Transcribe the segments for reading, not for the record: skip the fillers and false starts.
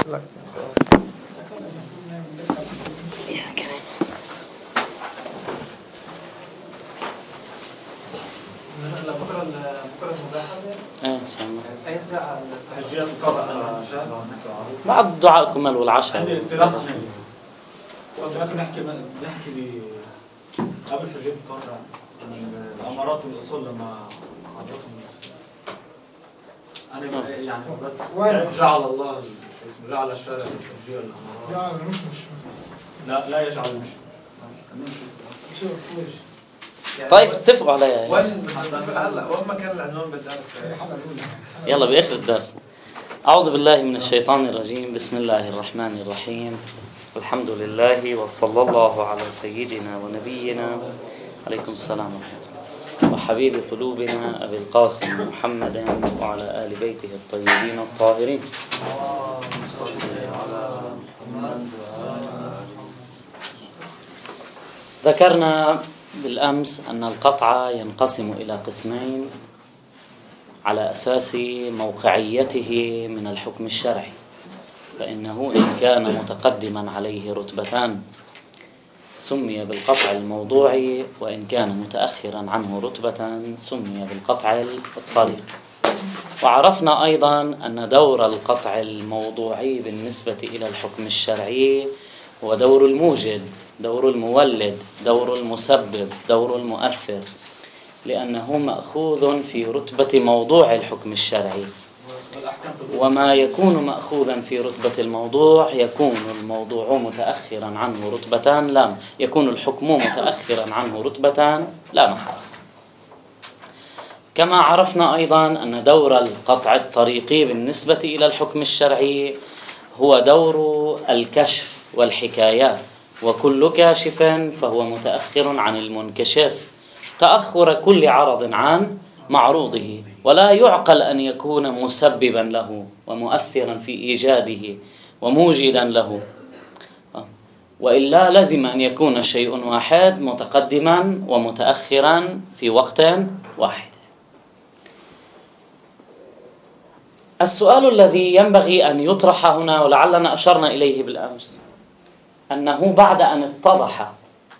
بعد دعائكم والعشاء. عندي اقتراح نحكي قبل حجية القطع الأمارات والأصول لما عرفهم أنا يعني جعل الله جعل الشارع الحجية الأمارات مش لا يجعل مش طيب اتفقوا عليها. وين كان العنوان بالدرس؟ يلا بآخر الدرس. أعوذ بالله من الشيطان الرجيم. بسم الله الرحمن الرحيم. الحمد لله وصلى الله على سيدنا ونبينا عليكم السلام ورحمة الله وحبيب قلوبنا أبي القاسم محمد وعلى آل بيته الطيبين الطاهرين. ذكرنا بالأمس أن القطع ينقسم إلى قسمين على أساس موقعيته من الحكم الشرعي، فإنه إن كان متقدما عليه رتبتان سمي بالقطع الموضوعي، وإن كان متأخرا عنه رتبة سمي بالقطع الطريق. وعرفنا أيضا أن دور القطع الموضوعي بالنسبة إلى الحكم الشرعي هو دور الموجد، دور المولد، دور المسبب، دور المؤثر، لأنه مأخوذ في رتبة موضوع الحكم الشرعي. وما يكون مأخوذا في رتبة الموضوع يكون الموضوع متأخرا عنه رتبتان لا يكون الحكم متأخرا عنه رتبتان لا محالة. كما عرفنا أيضا أن دور القطع الطريقي بالنسبة إلى الحكم الشرعي هو دور الكشف والحكايات، وكل كاشف فهو متأخر عن المنكشف، تأخر كل عرض عن معروضه، ولا يعقل أن يكون مسببا له ومؤثرا في إيجاده وموجدا له، وإلا لازم أن يكون شيء واحد متقدما ومتأخرا في وقت واحد. السؤال الذي ينبغي أن يطرح هنا، ولعلنا أشرنا إليه بالأمس، أنه بعد أن اتضح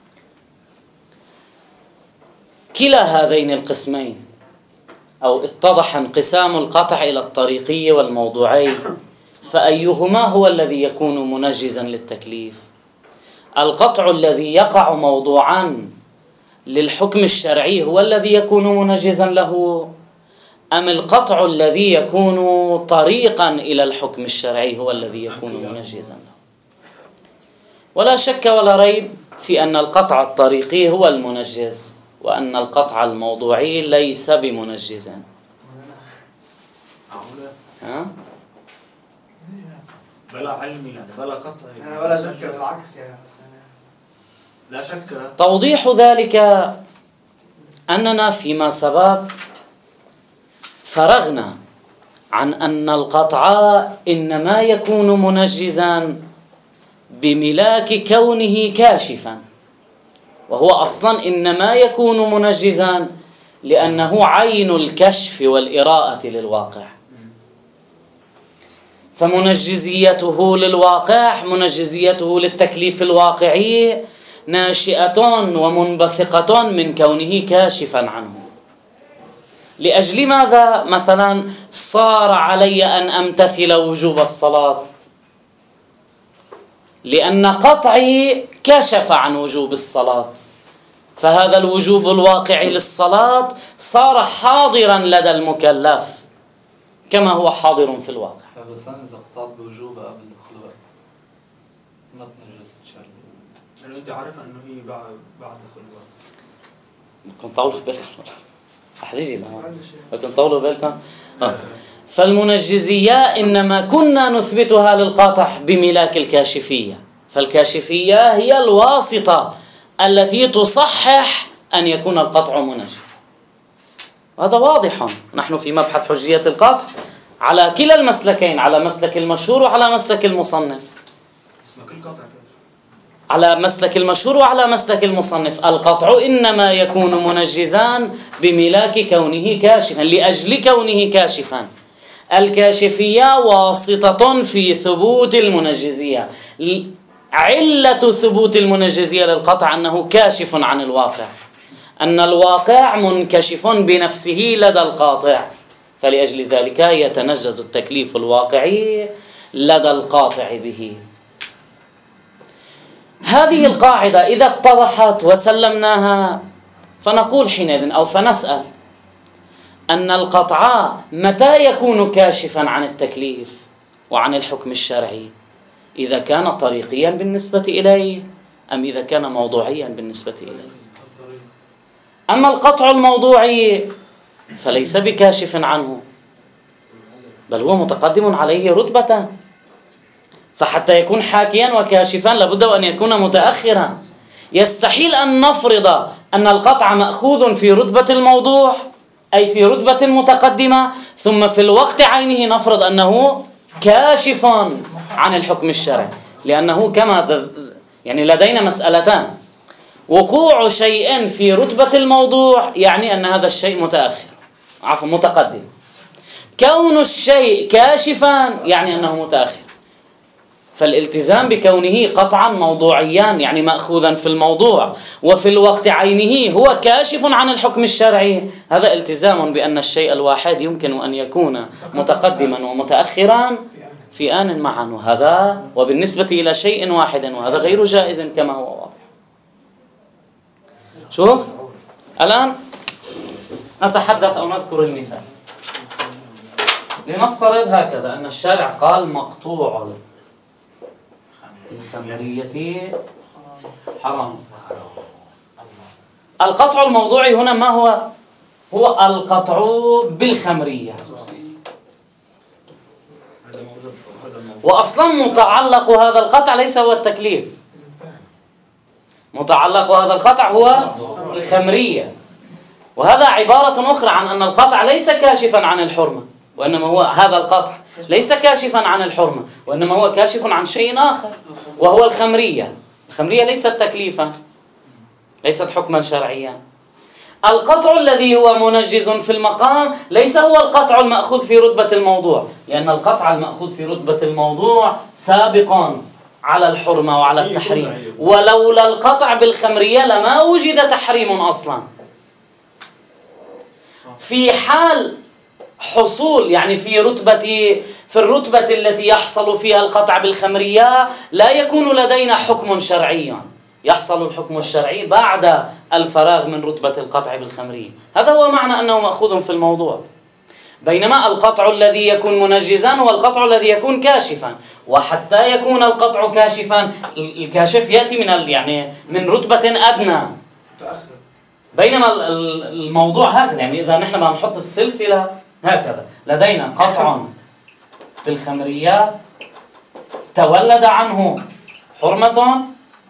كلا هذين القسمين، أو اتضح انقسام القطع إلى الطريقي والموضوعي، فأيهما هو الذي يكون منجزا للتكليف؟ القطع الذي يقع موضوعا للحكم الشرعي هو الذي يكون منجزا له، أم القطع الذي يكون طريقا إلى الحكم الشرعي هو الذي يكون منجزا له؟ ولا شك ولا ريب في أن القطع الطريقي هو المنجز، وأن القطع الموضوعي ليس بمنجز. بلا علمي يعني بلا قطع ولا شك بالعكس يعني لا شك. توضيح ذلك أننا فيما سبق فرغنا عن أن القطع إنما يكون منجزا بملاك كونه كاشفا، وهو أصلا إنما يكون منجزا لأنه عين الكشف والإراءة للواقع، فمنجزيته للواقع، منجزيته للتكليف الواقعي ناشئة ومنبثقة من كونه كاشفا عنه. لأجل ماذا مثلا صار علي أن أمتثل وجوب الصلاة؟ لأن قطعي كشف عن وجوب الصلاة، فهذا الوجوب الواقعي للصلاة صار حاضرا لدى المكلف كما هو حاضر في الواقع. بس أنا إذا قطعت بوجوبها قبل دخول ما تنجزت شرعي، يعني أنت عارفة إنه هي بعد دخول الوقت. كنت طولوا بالكم أحرجي لها كنت طولوا بالكم. فالمنجزية إنما كنا نثبتها للقاطع بملاك الكاشفية، فالكاشفية هي الواسطة التي تصحح أن يكون القطع منجز. هذا واضح. نحن في مبحث حجية القطع على كلا المسلكين، على مسلك المشهور وعلى مسلك المصنف. على مسلك المشهور وعلى مسلك المصنف القطع إنما يكون منجزا بملاك كونه كاشفا، لأجل كونه كاشفا، الكاشفية واسطة في ثبوت المنجزية. علة ثبوت المنجزية للقطع أنه كاشف عن الواقع، أن الواقع منكشف بنفسه لدى القاطع، فلأجل ذلك يتنجز التكليف الواقعي لدى القاطع به. هذه القاعدة إذا اتضحت وسلمناها فنقول حينئذ أو فنسأل أن القطع متى يكون كاشفا عن التكليف وعن الحكم الشرعي؟ إذا كان طريقيا بالنسبة إليه أم إذا كان موضوعيا بالنسبة إليه؟ أما القطع الموضوعي فليس بكاشف عنه، بل هو متقدم عليه رتبة، فحتى يكون حاكيا وكاشفا لابد أن يكون متأخرا. يستحيل أن نفرض أن القطع مأخوذ في رتبة الموضوع أي في رتبة متقدمة ثم في الوقت عينه نفرض أنه كاشف عن الحكم الشرعي، لأنه كما يعني لدينا مسألتان: وقوع شيء في رتبة الموضوع يعني أن هذا الشيء متقدم، كون الشيء كاشفا يعني أنه متأخر. فالالتزام بكونه قطعا موضوعيا يعني مأخوذا في الموضوع وفي الوقت عينه هو كاشف عن الحكم الشرعي، هذا التزام بأن الشيء الواحد يمكن أن يكون متقدما ومتأخرا في آن معا، وهذا وبالنسبة إلى شيء واحد، وهذا غير جائز كما هو واضح. شوف الآن نتحدث أو نذكر المثال. لنفترض هكذا أن الشارع قال مقطوع الخمرية حرام. القطع الموضوعي هنا ما هو؟ هو القطع بالخمرية، وأصلا متعلق هذا القطع ليس هو التكليف، متعلق هذا القطع هو الخمرية، وهذا عبارة أخرى عن أن القطع ليس كاشفا عن الحرمة، وإنما هو هذا القطع ليس كاشفا عن الحرمة، وإنما هو كاشف عن شيء آخر وهو الخمرية. الخمرية ليست تكليفا، ليست حكما شرعيا. القطع الذي هو منجز في المقام ليس هو القطع المأخوذ في رتبة الموضوع، لأن القطع المأخوذ في رتبة الموضوع سابق على الحرمة وعلى التحريم، ولولا القطع بالخمرية لما وجد تحريم أصلا. في حال حصول يعني في الرتبة التي يحصل فيها القطع بالخمرية لا يكون لدينا حكم شرعي، يحصل الحكم الشرعي بعد الفراغ من رتبة القطع بالخمرية. هذا هو معنى أنه مأخوذ في الموضوع. بينما القطع الذي يكون منجزا هو القطع الذي يكون كاشفا، وحتى يكون القطع كاشفا الكاشف يأتي من رتبة أدنى، بينما الموضوع هكذا. يعني إذا نحن ما نحط السلسلة هكذا، لدينا قطع بالخمرية تولد عنه حرمة،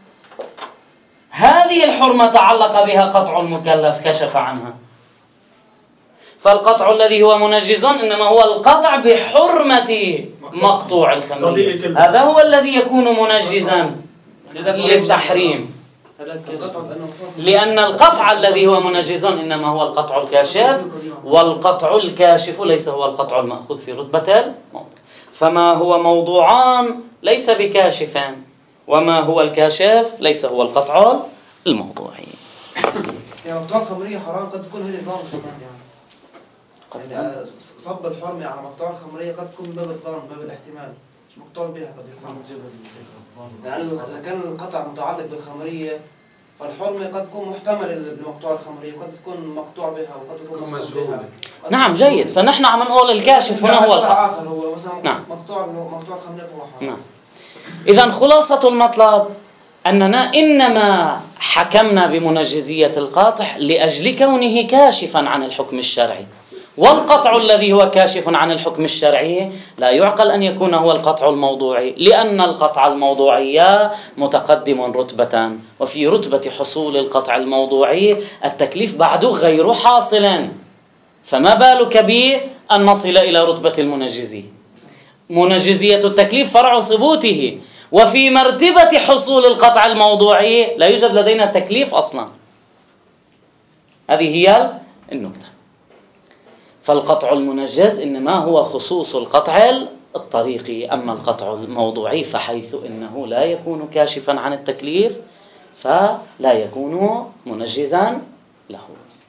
هذه الحرمة تعلق بها قطع المكلف كشف عنها، فالقطع الذي هو منجز إنما هو القطع بحرمة مقطوع الخمرية، هذا هو الذي يكون منجزا للتحريم، لأن القطع الذي هو منجز إنما هو القطع الكاشف، والقطع الكاشف ليس هو القطع المأخوذ في رتبة الموضوع. فما هو موضوعان ليس بكاشفان، وما هو الكاشف ليس هو القطع الموضوعي. يعني مقطوع الخمرية حرام قد تكون هي نظام كمان يعني صب الحرمة على مقطوع الخمرية قد تكون باب الظلم، باب الاحتمال، مش مقطوع بها قد يكون لأنه إذا كان القطع متعلق بالخمرية فالحرمة قد تكون محتملة لمقطوع الخمرية، وقد تكون مقطوع بها وقد تكون مقطوع بها. نعم جيد، فنحن عم نقول الكاشف هنا هو القطع آخر هو مثلا نعم. مقطوع الخمرية فهو حرام. نعم. إذن خلاصة المطلب أننا إنما حكمنا بمنجزية القاطع لأجل كونه كاشفا عن الحكم الشرعي، والقطع الذي هو كاشف عن الحكم الشرعي لا يعقل أن يكون هو القطع الموضوعي، لأن القطع الموضوعي متقدم رتبة، وفي رتبة حصول القطع الموضوعي التكليف بعد غير حاصل، فما بالك بأن نصل إلى رتبة المنجزية. منجزية التكليف فرع ثبوته، وفي مرتبة حصول القطع الموضوعي لا يوجد لدينا تكليف أصلا. هذه هي النكتة. فالقطع المنجز إنما هو خصوص القطع الطريقي، أما القطع الموضوعي فحيث إنه لا يكون كاشفا عن التكليف فلا يكون منجزا له.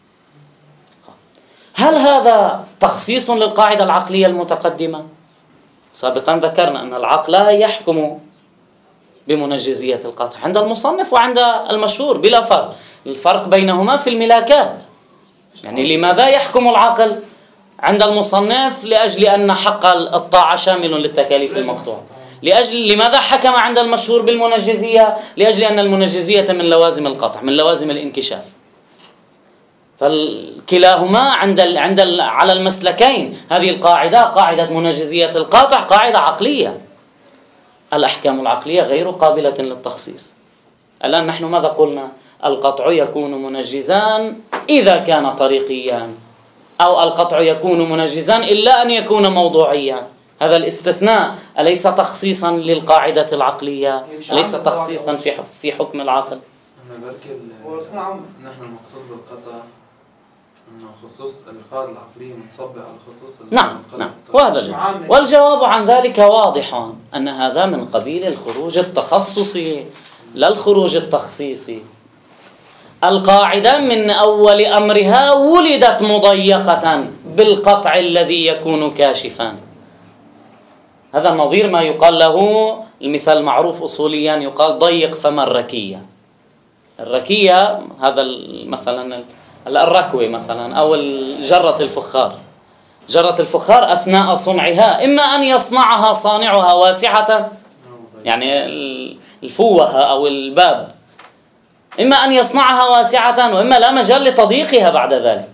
هل هذا تخصيص للقاعدة العقلية المتقدمة؟ سابقا ذكرنا أن العقل يحكم بمنجزية القطع عند المصنف وعند المشهور بلا فرق، الفرق بينهما في الملاكات. يعني لماذا يحكم العقل عند المصنف؟ لأجل أن حق الطاعة شامل للتكاليف المقطوعة. لماذا حكم عند المشهور بالمنجزية؟ لأجل أن المنجزية من لوازم القطع، من لوازم الانكشاف. فكلاهما على المسلكين. هذه القاعدة قاعدة منجزية القطع قاعدة عقلية. الأحكام العقلية غير قابلة للتخصيص. الآن نحن ماذا قلنا؟ القطع يكون منجزا إذا كان طريقيا، أو القطع يكون منجزا إلا أن يكون موضوعيا. هذا الاستثناء أليس تخصيصا للقاعدة العقلية؟ أليس تخصيصا في حكم العقل؟ نحن المقصود بالقطع أنه خصوص القاعدة العقلية منصبة على خصوص نعم وهذا والجواب عن ذلك واضح، أن هذا من قبيل الخروج التخصصي لا الخروج التخصيصي. القاعدة من أول أمرها ولدت مضيقة بالقطع الذي يكون كاشفا. هذا نظير ما يقال له، المثال معروف أصوليا، يقال ضيق فما الركية. الركية هذا مثلا الركوة مثلا، أو جرة الفخار. جرة الفخار أثناء صنعها إما أن يصنعها صانعها واسعة، يعني الفوهة أو الباب، إما أن يصنعها واسعة وإما لا مجال لتضييقها بعد ذلك.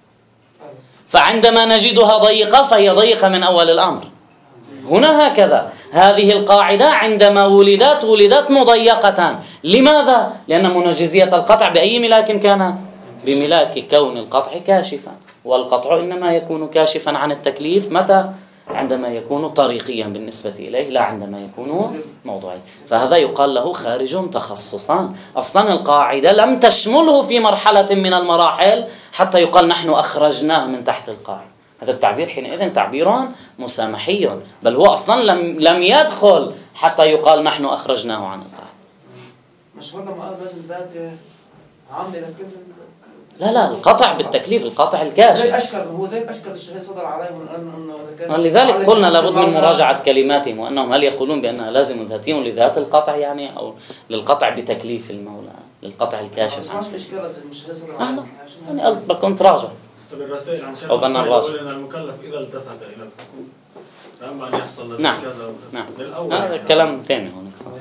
فعندما نجدها ضيقة فهي ضيقة من أول الأمر. هنا هكذا هذه القاعدة عندما ولدت مضيقة. لماذا؟ لأن منجزية القطع بأي ملاك كان؟ بملاك كون القطع كاشفا، والقطع إنما يكون كاشفا عن التكليف متى؟ عندما يكون طريقيا بالنسبة إليه، لا عندما يكون موضوعي. فهذا يقال له خارج تخصصا. أصلا القاعدة لم تشمله في مرحلة من المراحل حتى يقال نحن أخرجناه من تحت القاعدة. هذا التعبير حينئذ تعبير مسامحي، بل هو أصلا لم يدخل حتى يقال نحن أخرجناه عن القاعدة. مشهور لما قال لازم ذات عام لكن لا القطع بالتكليف، القطع الكاشف. هو ذلك أشكل الشهيد صدر عليهم أنه لذلك قلنا لابد من مراجعة كلماتهم، وأنهم هل يقولون بأنها لازم ذاتي لذات القطع يعني، أو للقطع بتكليف المولى، للقطع الكاشف. ما في إشكال الشهيد صدر عليهم يعني بكون تراجع بالرسائل عن شأن أو بنا الراجع. أن المكلف إذا التفت إلى الحكم أما أن يحصل نعم كذا نعم هذا كلام ثاني هنا.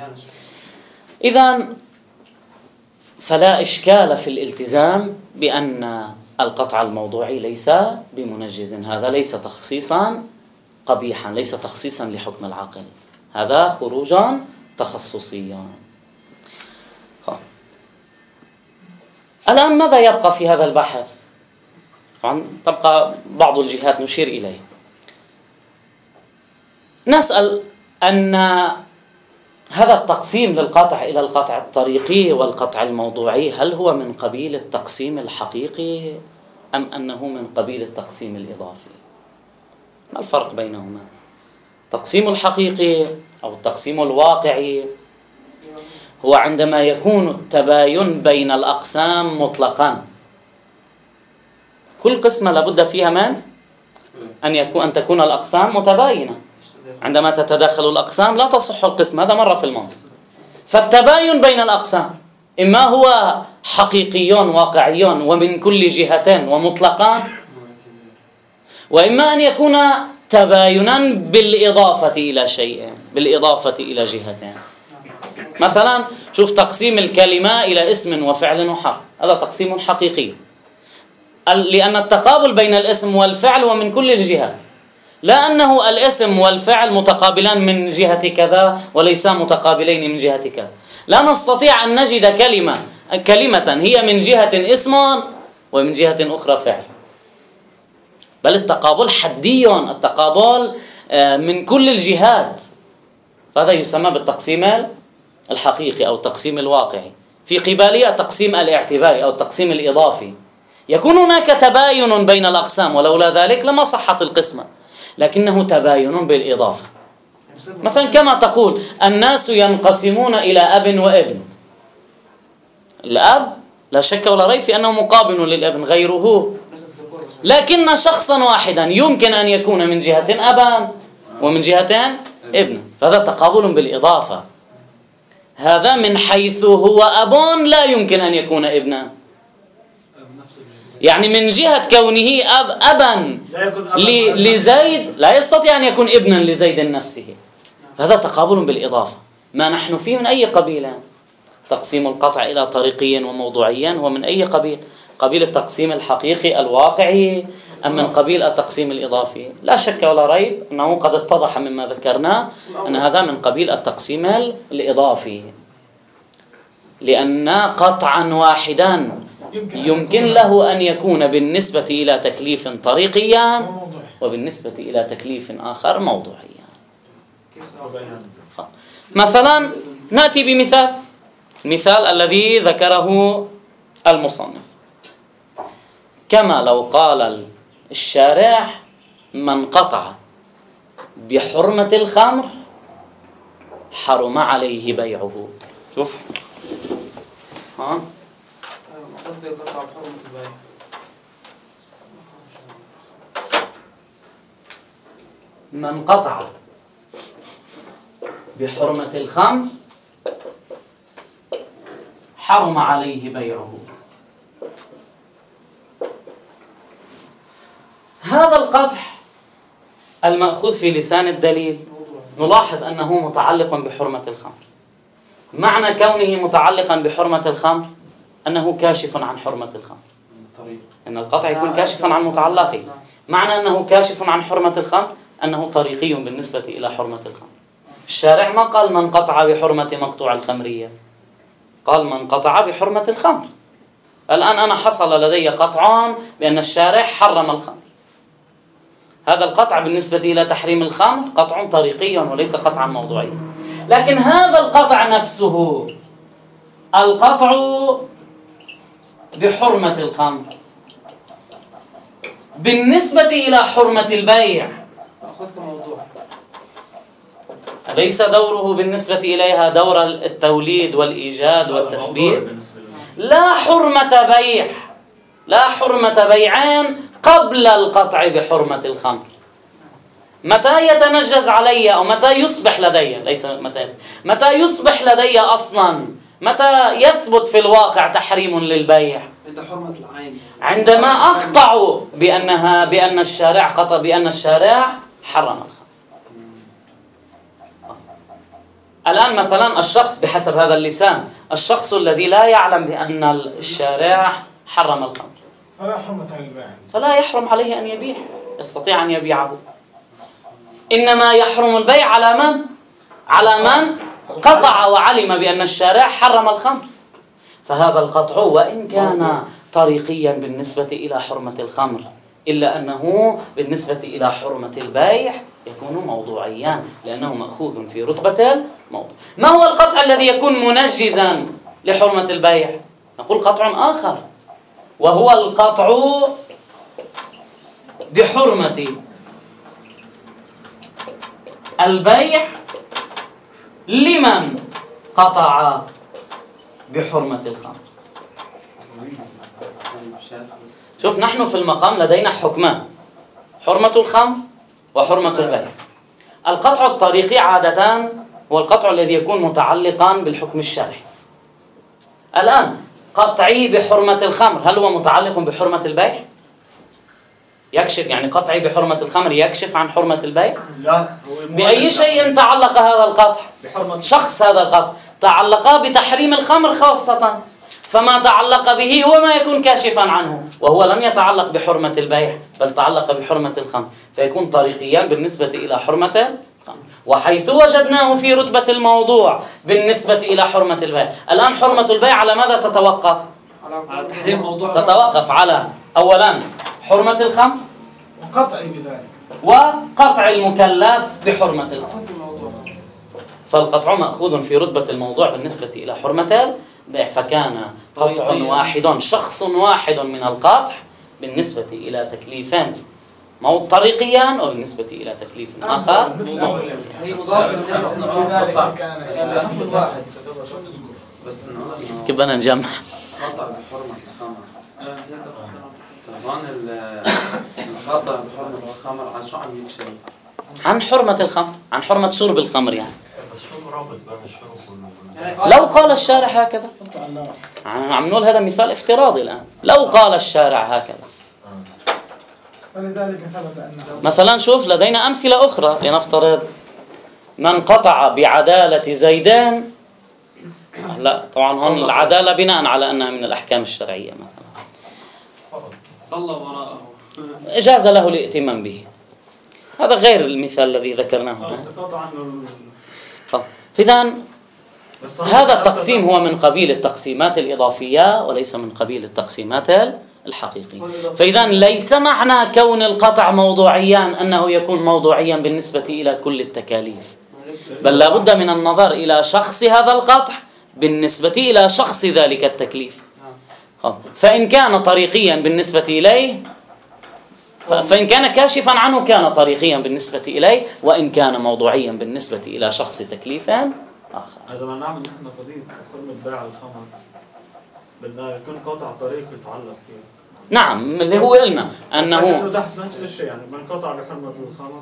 إذن فلا إشكال في الالتزام بأن القطع الموضوعي ليس بمنجز. هذا ليس تخصيصا قبيحا، ليس تخصيصا لحكم العقل، هذا خروجا تخصصيا. الآن ماذا يبقى في هذا البحث؟ طبعا تبقى بعض الجهات نشير إليه. نسأل أن هذا التقسيم للقطع إلى القطع الطريقي والقطع الموضوعي هل هو من قبيل التقسيم الحقيقي أم أنه من قبيل التقسيم الإضافي؟ ما الفرق بينهما؟ التقسيم الحقيقي أو التقسيم الواقعي هو عندما يكون التباين بين الأقسام مطلقا. كل قسمة لابد فيها من أن تكون الأقسام متباينة. عندما تتداخل الأقسام لا تصح القسم، هذا مرة في الماضي. فالتباين بين الأقسام إما هو حقيقي واقعي ومن كل جهتين ومطلقان، وإما أن يكون تباينا بالإضافة إلى شيء، بالإضافة إلى جهتين. مثلا شوف تقسيم الكلمة إلى اسم وفعل وحرف، هذا تقسيم حقيقي، لأن التقابل بين الاسم والفعل ومن كل الجهات، لا أنه الاسم والفعل متقابلان من جهة كذا وليس متقابلين من جهة كذا. لا نستطيع أن نجد كلمة هي من جهة اسم ومن جهة أخرى فعل، بل التقابل حدي، التقابل من كل الجهات. فهذا يسمى بالتقسيم الحقيقي أو التقسيم الواقعي. في قبالية التقسيم الاعتباري أو التقسيم الإضافي، يكون هناك تباين بين الأقسام، ولولا ذلك لما صحت القسمة، لكنه تباين بالإضافة. مثلا كما تقول الناس ينقسمون إلى أب وابن. الأب لا شك ولا ريب في أنه مقابل للابن غيره، لكن شخصا واحدا يمكن أن يكون من جهة أبا ومن جهتين ابنا، فهذا تقابل بالإضافة. هذا من حيث هو أب لا يمكن أن يكون ابنا، يعني من جهة كونه أبا لزيد لا يستطيع أن يكون ابنا لزيد نفسه. هذا تقابل بالإضافة. ما نحن فيه من أي قبيلة؟ تقسيم القطع إلى طريقي وموضوعيا هو من أي قبيل؟ قبيل التقسيم الحقيقي الواقعي أم من قبيل التقسيم الإضافي؟ لا شك ولا ريب أنه قد اتضح مما ذكرنا أن هذا من قبيل التقسيم الإضافي، لأن قطعا واحدا يمكن له أن يكون بالنسبة إلى تكليف طريقيا وبالنسبة إلى تكليف آخر موضوعيا. مثلا نأتي بمثال، المثال الذي ذكره المصنف، كما لو قال الشارع من قطع بحرمة الخمر حرم عليه بيعه. شوف من قطع بحرمة الخمر حرم عليه بيعه. هذا القطع المأخوذ في لسان الدليل نلاحظ أنه متعلق بحرمة الخمر. معنى كونه متعلقا بحرمة الخمر أنه كاشف عن حرمة الخمر، أن القطع يكون كاشفا عن متعلقه. معنى أنه كاشف عن حرمة الخمر أنه طريقي بالنسبة إلى حرمة الخمر. الشارع ما قال من قطع بحرمة مقطوع الخمرية، قال من قطع بحرمة الخمر. الآن أنا حصل لدي قطع بأن الشارع حرم الخمر. هذا القطع بالنسبة إلى تحريم الخمر قطع طريقي وليس قطعا موضوعيا. لكن هذا القطع نفسه، القطع بحرمة الخمر بالنسبة إلى حرمة البيع أليس دوره بالنسبة إليها دور التوليد والإيجاد والتسبيب؟ لا حرمة بيع، لا حرمة بيعان قبل القطع بحرمة الخمر. متى يتنجز علي أو متى يصبح لدي، ليس متى يصبح لدي أصلا، متى يثبت في الواقع تحريم للبيع؟ عند حرمة العين، عندما أقطع بأن الشارع قطع بأن الشارع حرم الخمر. الآن مثلا الشخص بحسب هذا اللسان، الشخص الذي لا يعلم بأن الشارع حرم الخمر فلا حرمة للبيع، فلا يحرم عليه أن يبيع، يستطيع أن يبيعه. إنما يحرم البيع على من؟ على من قطع وعلم بأن الشارع حرم الخمر. فهذا القطع وإن كان طريقيا بالنسبة إلى حرمة الخمر إلا أنه بالنسبة إلى حرمة البيع يكون موضوعيا، لأنه مأخوذ في رتبة الموضوع. ما هو القطع الذي يكون منجزا لحرمة البيع؟ نقول قطع آخر، وهو القطع بحرمة البيع لمن قطع بحرمة الخمر. شوف، نحن في المقام لدينا حكمان: حرمة الخمر وحرمة البيع. القطع الطريقي عادة هو القطع الذي يكون متعلقا بالحكم الشرعي. الآن قطعي بحرمة الخمر هل هو متعلق بحرمة البيع؟ يكشف، يعني قطعي بحرمة الخمر يكشف عن حرمة البيع؟ لا. بأي شيء تعلق هذا القطع؟ شخص هذا القطع تعلق بتحريم الخمر خاصة، فما تعلق به هو ما يكون كاشفا عنه، وهو لم يتعلق بحرمة البيع بل تعلق بحرمة الخمر، فيكون طريقيا بالنسبة إلى حرمة الخمر. وحيث وجدناه في رتبة الموضوع بالنسبة إلى حرمة البيع، الآن حرمة البيع على ماذا تتوقف؟ على تحريم موضوع، تتوقف على أولا حرمة الخمر وقطعي بذلك وقطع المكلف بحرمة الخمر. فالقطع مأخوذ في رتبة الموضوع بالنسبة إلى حرمة فكان قطع واحد، شخص واحد من القطع بالنسبة إلى تكليفان طريقيان وبالنسبة إلى تكليف آخر موضوعي. هي مضافة من لذلك كان الحكم الواحد. بس إنه كيف بدنا نجمع؟ قطع بحرمة الخمر. طب هون القطع بحرمة الخمر عن شو عم يكشف؟ عن حرمة الخمر، عن حرمة شرب الخمر يعني. بس شو رابط بين الشرب لو قال الشارع هكذا، عم نقول هذا مثال افتراضي الآن، لو قال الشارع هكذا فلذلك ثبت أن مثلا. شوف لدينا أمثلة أخرى، لنفترض من قطع بعدالة زيدان، لا طبعا هون العدالة بناء على أنها من الأحكام الشرعية، مثلا صلى وراءه جاز له الائتمام به، هذا غير المثال الذي ذكرناه هنا. استفاد عنه فإذا هذا التقسيم هو من قبيل التقسيمات الإضافية وليس من قبيل التقسيمات الحقيقية. فإذا ليس معنى كون القطع موضوعيا أنه يكون موضوعيا بالنسبة إلى كل التكاليف، بل لا بد من النظر إلى شخص هذا القطع بالنسبة إلى شخص ذلك التكليف. فإن كان طريقيا بالنسبة إليه، فإن كان كاشفا عنه كان طريقيا بالنسبة إليه، وإن كان موضوعيا بالنسبة إلى شخص تكليف آخر. إذا ما نعمل نحن قضية حرمة بيع الخمر بدنا يكون قطع طريق يتعلق فيه. نعم، اللي هو قلنا أنه تحت نفس الشيء، يعني من قطع بحرمة الخمر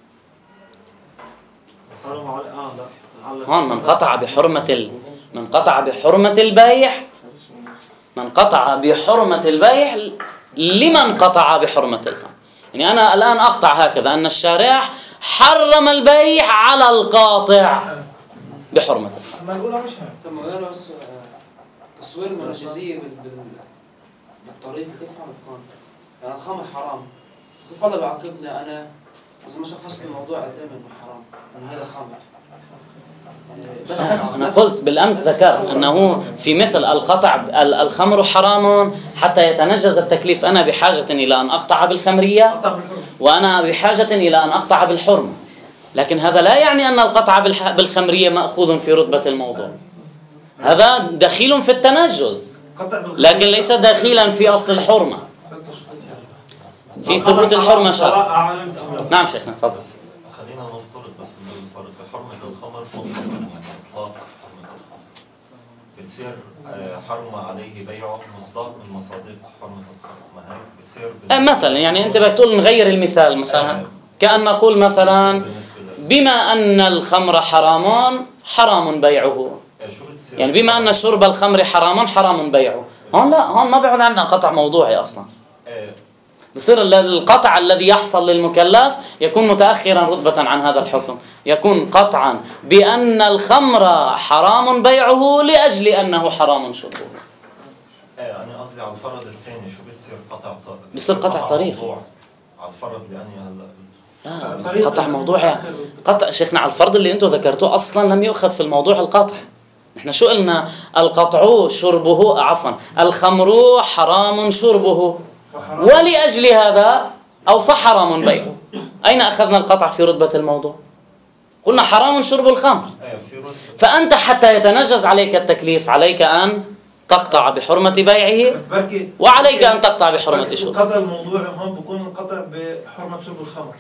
حرم على لا هون من قطع بحرمة البيع، من قطع بحرمة البيع لمن قطع بحرمة الخمر. يعني أنا الآن أقطع هكذا أن الشارع حرم البيع على القاطع بحرمة الخمر. ما نقولها مش هيك. طب ما قالوا بس تصوير المنجزية بالطريقة كيف عم تكون؟ يعني الخمر حرام، كيف الله بعاقبني أنا إذا ما شخصت الموضوع قد إيه من حرام؟ إنه هذا خمر. بس أنا قلت بالأمس ذكرت أنه في مثل القطع الخمر حرام حتى يتنجز التكليف، أنا بحاجة إلى أن أقطع بالخمرية وأنا بحاجة إلى أن أقطع بالحرمة، لكن هذا لا يعني أن القطع بالخمرية مأخوذ في رتبة الموضوع، هذا دخيل في التنجز لكن ليس دخيلا في أصل الحرمة، في ثبوت الحرمة شرعا. نعم شيخنا تفضل. خلينا نفترض بس انه الفرق حرمة الخمر مطلقا، يعني اطلاق حرمة الخمر بتصير حرم عليه بيعه مصداق من مصادق حرمة الخمر، ما هيك بصير مثلا يعني انت بتقول نغير المثال مثلا كأن نقول مثلا بما أن الخمر حرام بيعه، يعني بما أن شرب الخمر حرام بيعه، هون لا، هون ما بعد عندنا قطع موضوعي أصلا. بصير القطع الذي يحصل للمكلف يكون متأخرا رتبة عن هذا الحكم، يكون قطعا بأن الخمر حرام بيعه لأجل أنه حرام شربه. أنا قصدي على الفرض الثاني شو بتصير قطع بصير قطع طريق على الفرض اللي أنا هلا لا قطع موضوعي. قطع شيخنا على الفرض اللي أنتم ذكرتوه أصلا لم يؤخذ في الموضوع القطع. نحن شو قلنا؟ القطع شربه الخمر حرام شربه ولأجل هذا أو فحرام بيعه. أين أخذنا القطع في رتبة الموضوع؟ قلنا حرام شرب الخمر، فأنت حتى يتنجز عليك التكليف عليك أن تقطع بحرمة بيعه وعليك أن تقطع بحرمة شربه. القطع الموضوعي هون بكون القطع بحرمة شرب الخمر،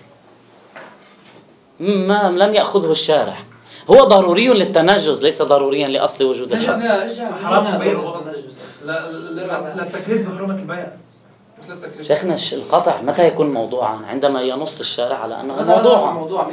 ما لم يأخذه الشارع، هو ضروري للتنجز ليس ضروريا لأصل وجود الحرام. حرام بيعه لا تكليف بحرمة البيع. شيخنا القطع متى يكون موضوعا؟ عندما ينص الشارع على أنه موضوعا.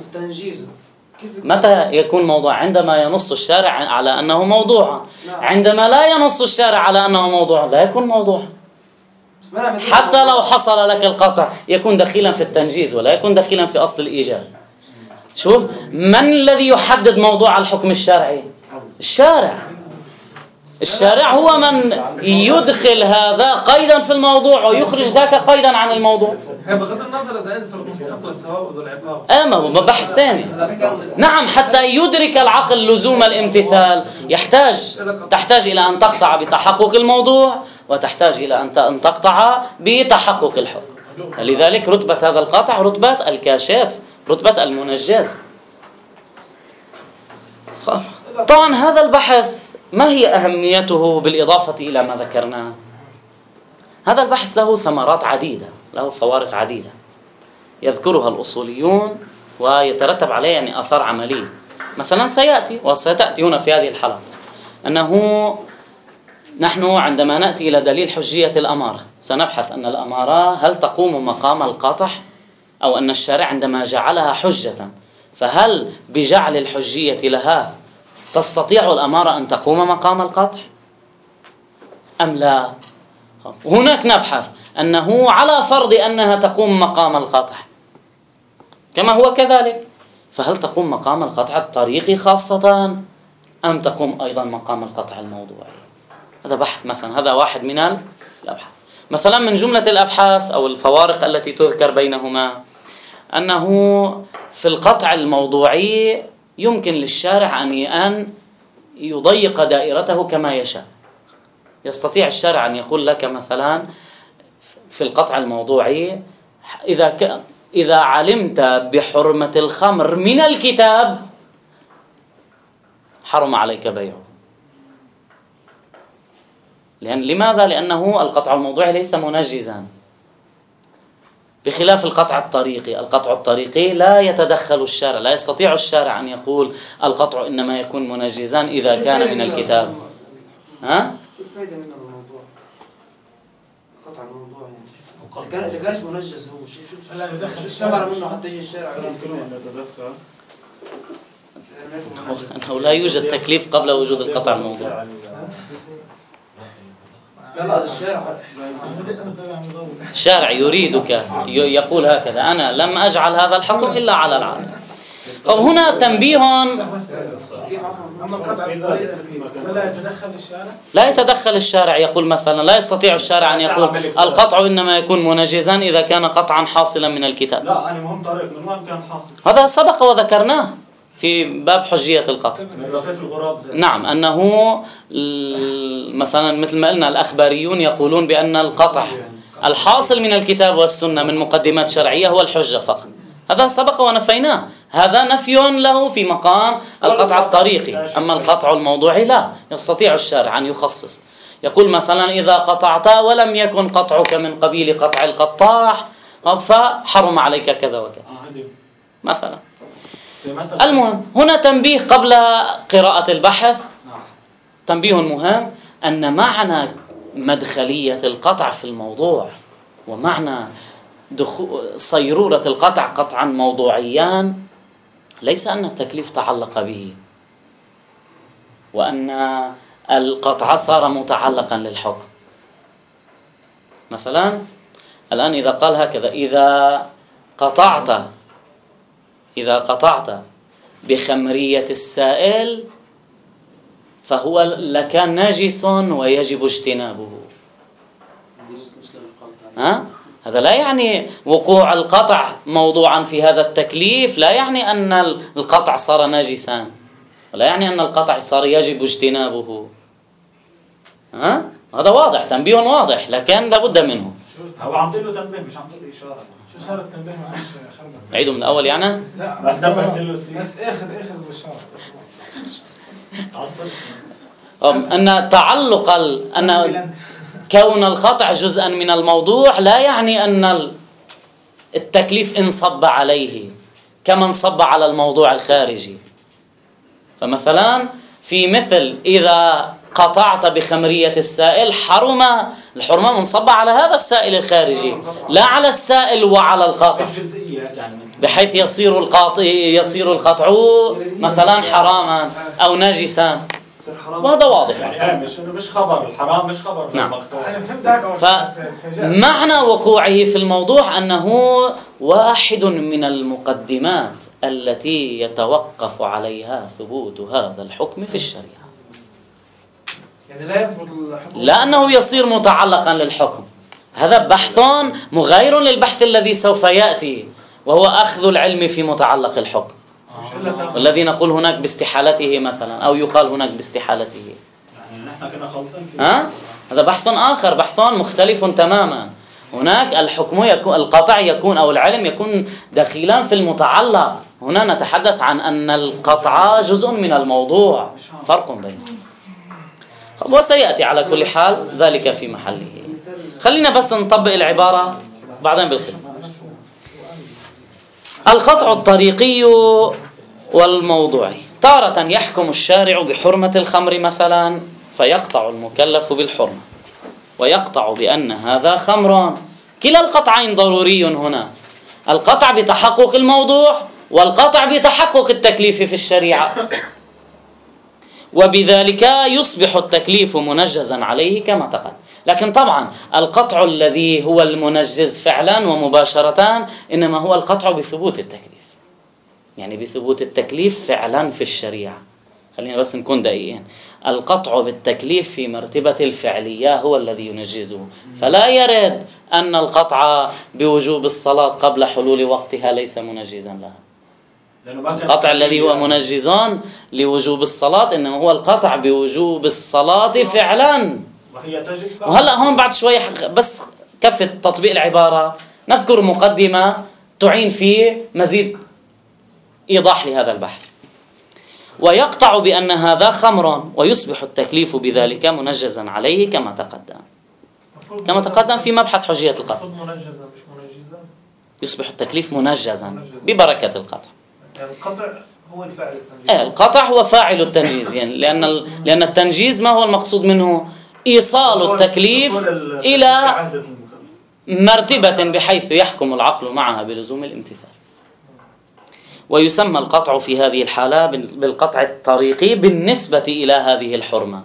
متى يكون موضوع؟ عندما ينص الشارع على أنه موضوعا. عندما لا ينص الشارع على أنه موضوع لا يكون موضوعا. حتى لو حصل لك القطع يكون دخيلا في التنجيز ولا يكون دخيلا في أصل الإيجاب. شوف من الذي يحدد موضوع الحكم الشرعي؟ الشارع هو من يدخل هذا قيدا في الموضوع ويخرج ذاك قيدا عن الموضوع. بغض النظر إذا أنت صرت مستحق للثواب والعقاب. ما بحث ثاني. نعم حتى يدرك العقل لزوم الامتثال تحتاج إلى أن تقطع بتحقق الموضوع وتحتاج إلى أن تقطع بتحقق الحكم. لذلك رتبة هذا القطع رتبة الكاشف، رتبة المنجز. طبعا هذا البحث ما هي أهميته بالإضافة إلى ما ذكرناه؟ هذا البحث له ثمرات عديدة، له فوارق عديدة يذكرها الأصوليون ويترتب عليه يعني آثار عملية. مثلا وستأتي هنا في هذه الحلقة أنه نحن عندما نأتي إلى دليل حجية الأمارة سنبحث أن الأمارة هل تقوم مقام القطع، أو أن الشارع عندما جعلها حجة فهل بجعل الحجية لها تستطيع الأمارة أن تقوم مقام القطع أم لا؟ هناك نبحث أنه على فرض أنها تقوم مقام القطع كما هو كذلك، فهل تقوم مقام القطع الطريقي خاصة أم تقوم أيضا مقام القطع الموضوعي؟ هذا بحث مثلا، هذا واحد من الأبحاث. مثلا من جملة الأبحاث أو الفوارق التي تذكر بينهما أنه في القطع الموضوعي يمكن للشارع أن يضيق دائرته كما يشاء. يستطيع الشارع أن يقول لك مثلا في القطع الموضوعي إذا علمت بحرمة الخمر من الكتاب حرم عليك بيعه. لماذا؟ لأنه القطع الموضوعي ليس منجزا، بخلاف القطع الطريقي. القطع الطريقي لا يتدخل الشارع، لا يستطيع الشارع أن يقول القطع إنما يكون منجزا إذا كان من الكتاب. ها؟ شو الفائدة منه الموضوع؟ قطع الموضوع يعني إذا كانش منجز هو شو الثمرة منه حتى يجي الشارع أنه لا يوجد تكليف قبل وجود القطع الموضوعي. لا الشارع يريدك يقول هكذا: أنا لم أجعل هذا الحكم إلا على العالم. طب هنا تنبيه. أما القطع الطريق فلا يتدخل الشارع؟ لا يتدخل الشارع. يقول مثلا لا يستطيع الشارع أن يقول القطع إنما يكون منجزا إذا كان قطعا حاصلا من الكتاب. لا، أنا مهم طريق من وين كان حاصل. هذا سبق وذكرناه في باب حجية القطع. نعم، أنه مثلا مثل ما قلنا الأخباريون يقولون بأن القطع الحاصل من الكتاب والسنة من مقدمات شرعية هو الحجة فقط. هذا سبق ونفيناه. هذا نفي له في مقام القطع الطريقي. أما القطع الموضوعي لا يستطيع الشارع أن يخصص. يقول مثلا إذا قطعت ولم يكن قطعك من قبيل قطع القطاع فحرم عليك كذا وكذا مثلا. المهم هنا تنبيه قبل قراءة البحث، تنبيه مهم أن معنى مدخلية القطع في الموضوع ومعنى صيرورة القطع قطعا موضوعيان ليس أن التكليف تعلق به وأن القطع صار متعلقا للحكم. مثلا الآن إذا قال هكذا: إذا قطعت بخمرية السائل فهو لكان نجس ويجب اجتنابه. هذا لا يعني وقوع القطع موضوعا في هذا التكليف، لا يعني أن القطع صار نجسا، ولا يعني أن القطع صار يجب اجتنابه. هذا واضح، تنبيه واضح، لكن لابد منه. هو عم تقول له تنبيه مش عم تقول له إشارة. شو صار التنبيه معلش خربت؟ عيدوا من الأول يعني؟ لا نبهت له سي. بس آخر بالإشارة. أن تعلق أن كون القطع جزءا من الموضوع لا يعني أن التكليف انصب عليه كما انصب على الموضوع الخارجي. فمثلا في مثل إذا قطعت بخمرية السائل الحرمة منصبة على هذا السائل الخارجي لا على السائل وعلى القاطع، بحيث يصير القطع مثلا حراما أو نجسا، وهذا واضح. يعني مش خبر الحرام، مش خبر المقطوع. أنا فهمت فمعنى وقوعه في الموضوع أنه واحد من المقدمات التي يتوقف عليها ثبوت هذا الحكم في الشريعة. يعني لا يثبت الحكم لأنه يصير متعلقا للحكم. هذا بحث مغاير للبحث الذي سوف يأتي، وهو أخذ العلم في متعلق الحكم، والذي نقول هناك باستحالته مثلا، أو يقال هناك باستحالته. يعني نحن كنا خلطين هذا بحث آخر، بحث مختلف تماما. هناك الحكم يكون، القطع يكون أو العلم يكون دخيلا في المتعلق. هنا نتحدث عن أن القطع جزء من الموضوع، فرق بينهم. وسيأتي على كل حال ذلك في محله. خلينا بس نطبق العبارة بعدين بالخدمة. القطع الطريقي والموضوعي. تارة يحكم الشارع بحرمة الخمر مثلا فيقطع المكلف بالحرمة ويقطع بأن هذا خمر. كلا القطعين ضروري هنا، القطع بتحقق الموضوع والقطع بتحقق التكليف في الشريعة، وبذلك يصبح التكليف منجزا عليه كما تقدم. لكن طبعا القطع الذي هو المنجز فعلا ومباشرة إنما هو القطع بثبوت التكليف، يعني بثبوت التكليف فعلا في الشريعة. خلينا بس نكون دقيقين. القطع بالتكليف في مرتبة الفعلية هو الذي ينجزه، فلا يرد أن القطع بوجوب الصلاة قبل حلول وقتها ليس منجزا لها. القطع الذي هو منجزان لوجوب الصلاة إنما هو القطع بوجوب الصلاة فعلا. وهلأ هون بعد شوي بس كفة تطبيق العبارة نذكر مقدمة تعين في مزيد إيضاح لهذا البحث. ويقطع بأن هذا خمر ويصبح التكليف بذلك منجزا عليه كما تقدم في مبحث حجية القطع. منجزا مش منجزا، يصبح التكليف منجزا ببركة القطع. يعني القطع هو الفاعل التنجيز. القطع هو فاعل التنجيز، يعني لأن التنجيز ما هو المقصود منه؟ إيصال التكليف إلى مرتبة بحيث يحكم العقل معها بلزوم الامتثال. ويسمى القطع في هذه الحالة بالقطع الطريقي بالنسبة إلى هذه الحرمة،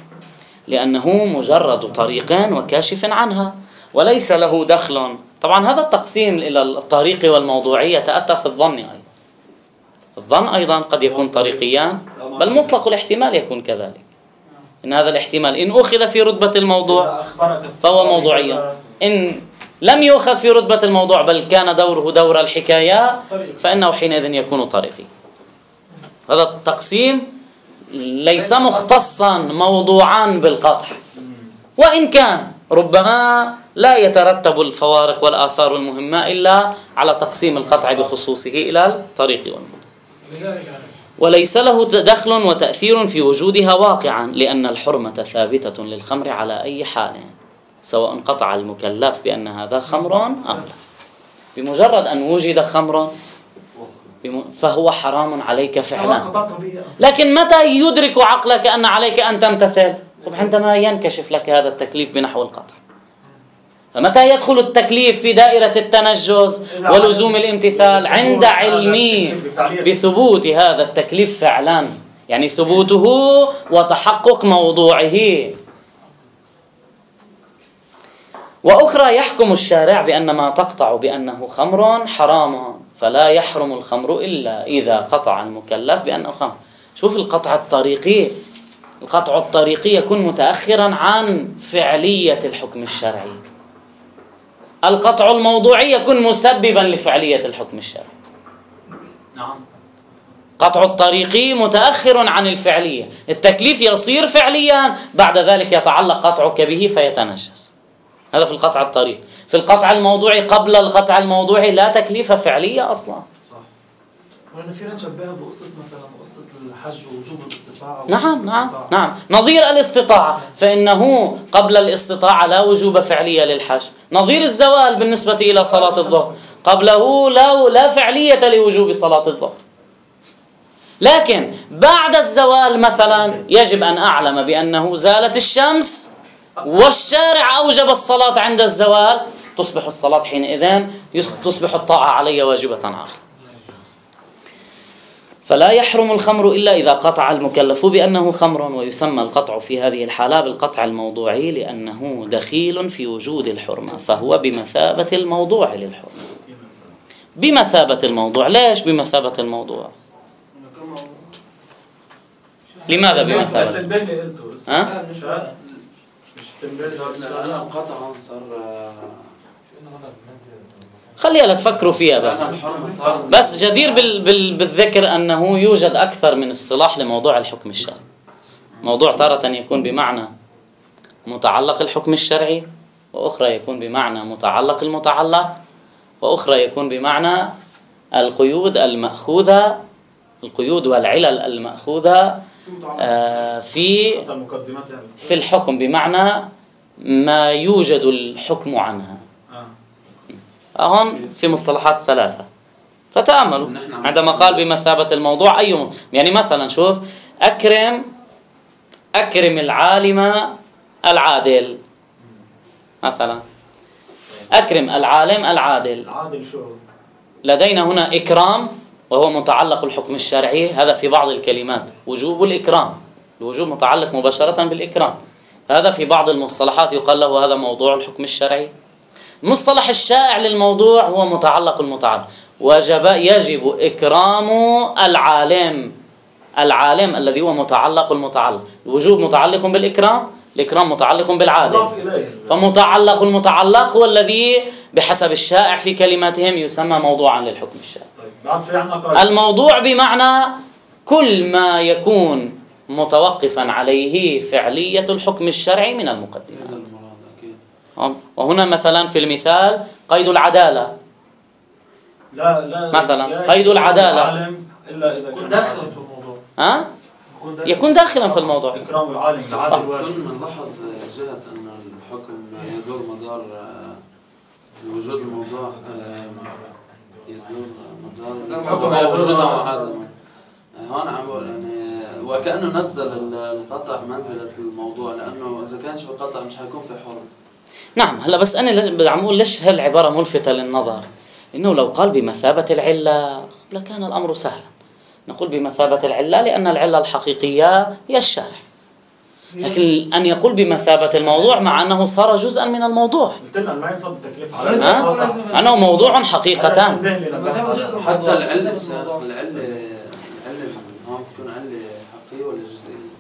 لأنه مجرد طريق وكاشف عنها وليس له دخل. طبعا هذا التقسيم إلى الطريق والموضوعي يتأتى في الظن أيضا. الظن أيضا قد يكون طريقيا، بل مطلق الاحتمال يكون كذلك. إن هذا الاحتمال إن أخذ في رتبة الموضوع فهو موضوعيا، إن لم يؤخذ في رتبة الموضوع بل كان دوره دور الحكاية فإنه حينئذ يكون طريقي. هذا التقسيم ليس مختصا موضوعا بالقطع، وإن كان ربما لا يترتب الفوارق والآثار المهمة إلا على تقسيم القطع بخصوصه إلى الطريق والموضوع. وليس له دخل وتأثير في وجودها واقعا، لأن الحرمة ثابتة للخمر على أي حال، سواء قطع المكلف بأن هذا خمر أم لا. بمجرد أن وجد خمر فهو حرام عليك فعلا. لكن متى يدرك عقلك أن عليك أن تمتثل؟ عندما ينكشف لك هذا التكليف بنحو القطع. فمتى يدخل التكليف في دائرة التنجز ولزوم الامتثال؟ عند علمي بثبوت هذا التكليف فعلا، يعني ثبوته وتحقق موضوعه. وأخرى يحكم الشارع بأن ما تقطع بأنه خمر حرام، فلا يحرم الخمر إلا إذا قطع المكلف بأنه خمر. شوف القطع الطريقي، القطع الطريقي يكون متأخرا عن فعلية الحكم الشرعي. القطع الموضوعي يكون مسببا لفعلية الحكم الشرعي. نعم. قطع الطريقي متأخر عن الفعلية، التكليف يصير فعليا بعد ذلك يتعلق قطعك به فيتنجس. هذا في القطع الطريقي. في القطع الموضوعي قبل القطع الموضوعي لا تكليف فعلية أصلا. صح. وأنا فينا نشبهها بقصة مثلا قصة الحج ووجوب الاستطاعة. نعم. نظير الاستطاعة، فإنه قبل الاستطاعة لا وجوب فعلية للحج. نظير الزوال بالنسبة إلى صلاة الظهر، قبله لا فعلية لوجوب صلاة الظهر. لكن بعد الزوال مثلا يجب أن أعلم بأنه زالت الشمس والشارع أوجب الصلاة عند الزوال، تصبح الصلاة حينئذ تصبح الطاعة علي واجبة عاقلة. فلا يحرم الخمر إلا إذا قطع المكلف بأنه خمر. ويسمى القطع في هذه الحالة بالقطع الموضوعي لأنه دخيل في وجود الحرمة، فهو بمثابة الموضوع للحرمة. بمثابة الموضوع. ليش بمثابة الموضوع؟ لماذا بمثابة؟ خليها لا تفكروا فيها بس جدير بالذكر أنه يوجد أكثر من اصطلاح لموضوع الحكم الشرعي. موضوع تارة يكون بمعنى متعلق الحكم الشرعي، وأخرى يكون بمعنى متعلق المتعلق، وأخرى يكون بمعنى القيود المأخوذة القيود والعلل المأخوذة في حتى المقدمات يعني في الحكم، بمعنى ما يوجد الحكم عنها. هون في مصطلحات ثلاثة، فتأملوا عندما قال بمثابة الموضوع أي يعني مثلا شوف أكرم العالم العادل، مثلا أكرم العالم العادل. العادل شو؟ لدينا هنا إكرام وهو متعلق الحكم الشرعي، هذا في بعض الكلمات وجوب الإكرام، الوجوب متعلق مباشرة بالإكرام، هذا في بعض المصطلحات يقال له هذا موضوع الحكم الشرعي. المصطلح الشائع للموضوع هو متعلق المتعلق، يجب إكرام العالم الذي هو متعلق المتعلق، الوجوب متعلق بالإكرام، الإكرام متعلق بالعادل، فمتعلق المتعلق هو الذي بحسب الشائع في كلماتهم يسمى موضوعا للحكم الشرعي. الموضوع بمعنى كل ما يكون متوقفا عليه فعلية الحكم الشرعي من المقدمات. وهنا مثلا في المثال قيد العدالة، لا مثلا قيد العدالة إلا إذا كان داخلا في الموضوع، يكون داخلا في الموضوع. إكرام العالم العادل واجب. كنا نلاحظ جهة أن الحكم يدور مدار وجود الموضوع، يدور مدار وجودها وعدمه. هون عم بقول يعني وكأنه نزل القطع منزلة الموضوع، لأنه إذا كانش في قطع مش هيكون في حرم. نعم. هلا بس أنا عم أقول ليش هالعبارة ملفتة للنظر، إنه لو قال بمثابة العلة لكان الأمر سهلا. نقول بمثابة العلة لأن العلة الحقيقية هي الشرع، لكن أن يقول بمثابة الموضوع مع أنه صار جزءا من الموضوع، قلت لنا ما ينصب التكليف على أنه موضوع حقيقة. حتى العلة هون بتكون علة حقيقية ولا جزئية؟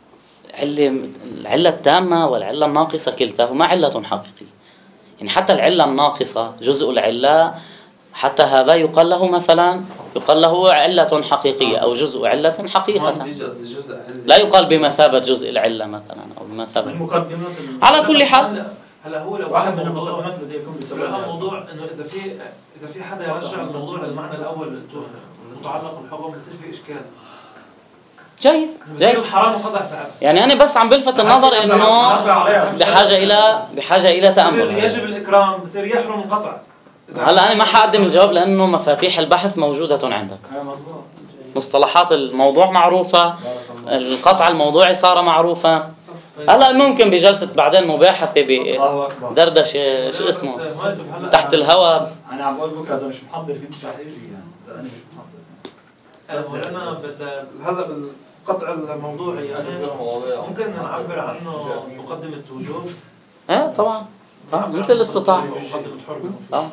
العلة التامة والعلة الناقصة كلتاهما علة حقيقية. يعني حتى العلة الناقصة جزء العلة، حتى هذا يقال له مثلا علة حقيقية أو جزء علة حقيقة، لا يقال بمثابة جزء العلة مثلا أو بمثابة. على كل حال هلا هو لو واحد من المقدمات التي يكون بسبب الموضوع انه اذا في حدا يرجع الموضوع للمعنى الاول متعلق بالحكم بصير في اشكال. جيد. الحرام وقطع ساعات. يعني أنا بس عم بلفت النظر إنه بحاجة إلى تأمل. يجب الإكرام بصير يحرم القطع. هلا أنا ما حقدم الجواب لأنه مفاتيح البحث موجودة عندك. مصطلحات الموضوع معروفة، القطع الموضوعي صار معروفا. هلا ممكن بجلسة بعدين مباحثة بدردشة شو اسمه تحت الهواء. أنا عم بقول بكرة إذا مش محضر كنت رح أجي، يعني إذا أنا مش محضر. أنا هذا القطع الموضوعي يعني ممكن نعبر عنه مقدمة وجود. طبعا مثل الاستطاعة. مقدمة حرمة.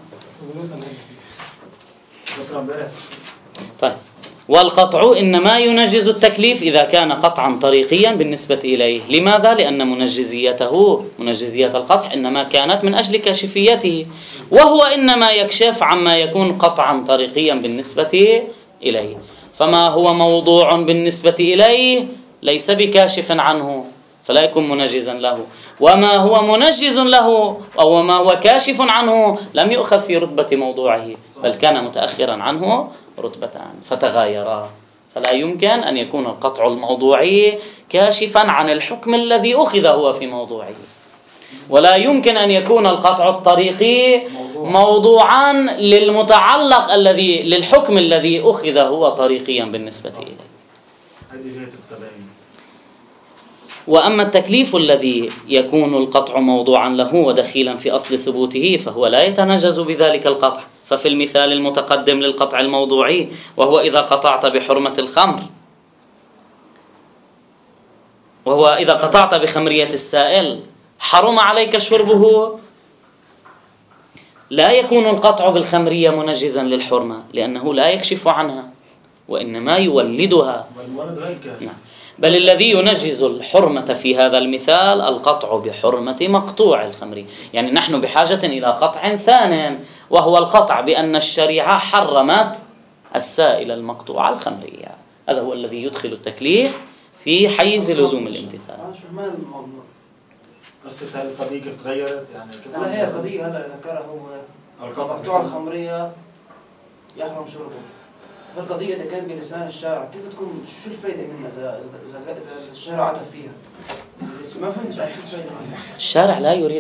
طيب، والقطع إنما ينجز التكليف إذا كان قطعا طريقيا بالنسبة إليه. لماذا؟ لأن منجزية القطع إنما كانت من أجل كاشفيته، وهو إنما يكشف عما يكون قطعا طريقيا بالنسبة إليه. فما هو موضوع بالنسبة إليه ليس بكاشف عنه فلا يكون منجزا له، وما هو منجز له أو ما هو كاشف عنه لم يؤخذ في رتبة موضوعه بل كان متأخرا عنه رتبتان فتغايرا. فلا يمكن أن يكون القطع الموضوعي كاشفا عن الحكم الذي أخذ هو في موضوعه، ولا يمكن أن يكون القطع الطريقي موضوعا للمتعلق للحكم الذي أخذ هو طريقيا بالنسبة إليه. وأما التكليف الذي يكون القطع موضوعا له ودخيلا في أصل ثبوته فهو لا يتنجز بذلك القطع. ففي المثال المتقدم للقطع الموضوعي وهو إذا قطعت بحرمة الخمر، وهو إذا قطعت بخمرية السائل حرم عليك شربه، لا يكون القطع بالخمرية منجزا للحرمة لأنه لا يكشف عنها وإنما يولدها. بل الذي ينجز الحرمة في هذا المثال القطع بحرمة مقطوع الخمر. يعني نحن بحاجة إلى قطع ثان وهو القطع بأن الشريعة حرمت السائل المقطوع الخمرية. هذا هو الذي يدخل التكليف في حيز لزوم الامتثال. قصة هذه القضية كيف تغيرت؟ يعني كيف هلا هي قضية هلا ذكرها هو مقطوع الخمرية يحرم شربه، القضية إذا كانت بلسان الشارع كيف تكون شو الفائدة منها إذا الشارع عدل فيها؟ ما فهمتش شو الفائدة منها. الشارع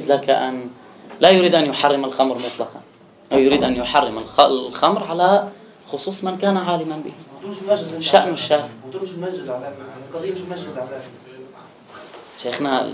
لا يريد أن يحرم الخمر مطلقا، أو يريد أن يحرم الخمر على خصوص من كان عالما به. شأن الشارع. مش منجز على القضية، مش منجز على شيخنا